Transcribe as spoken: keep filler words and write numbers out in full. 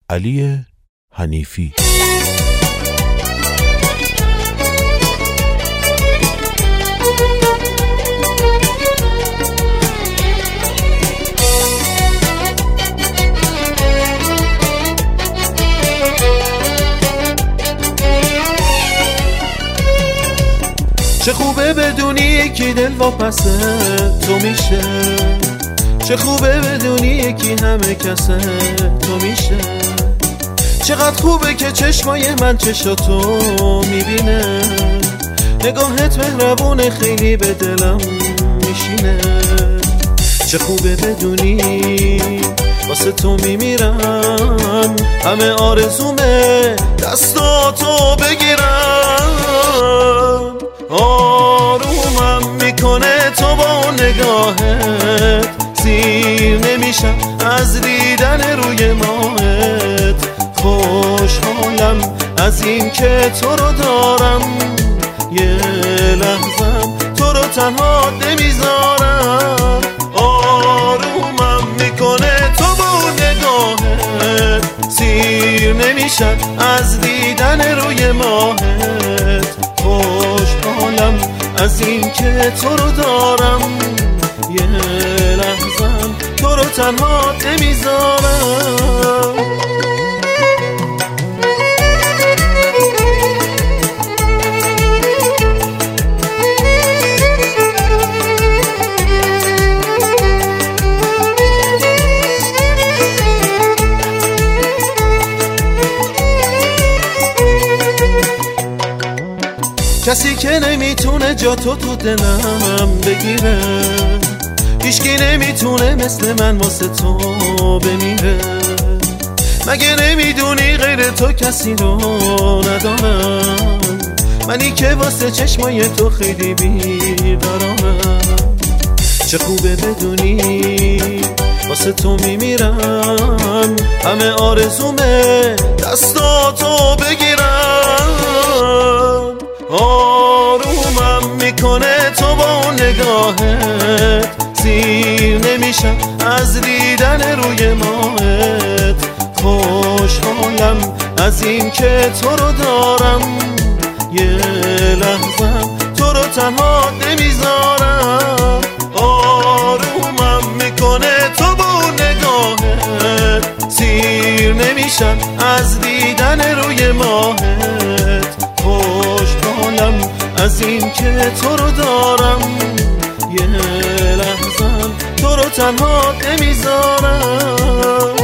علی حنیفی. چه خوبه بدونی یکی دل واپسه تو میشه، چه خوبه بدونی یکی همه کسه تو میشه. چقدر خوبه که چشمای من چشاتو میبینه، نگاهت مهربونه خیلی به دلم میشینه. چه خوبه بدونی واسه تو میمیرم، همه آرزومه دستاتو بگیرم. آرومم میکنه تو با اون نگاهت، سیر نمیشم از دیدن روی ماهت. خوشحالم از این که تو رو دارم، یه لحظم تو رو تنها نمیذارم. آرومم میکنه تو با اون نگاهت، سیر نمیشم از دیدن روی ماهت. خوشحالم از این که تو رو دارم، یه لحظم تو رو تنها نمیذارم. کسی که نمیتونه جا تو تو دلم بگیره، هیچکی نمیتونه مثل من واسه تو بمیره. مگه نمیدونی غیر تو کسی رو ندارم، منی که واسه چشمای تو خیلی بیقرارم. چه خوبه بدونی واسه تو میمیرم، همه آرزومه دستاتو بگیرم. آرومم میکنه تو با اون نگاهت، سیر نمیشم از دیدن روی ماهت. خوشحالم از این که تو رو دارم، یه لحظم تو رو تنها نمیذارم. آرومم میکنه تو با اون نگاهت، سیر نمیشم از دیدن روی ماهت. خوشحالم از این که تو رو دارم، یه لحظم تو رو تنها نمیذارم.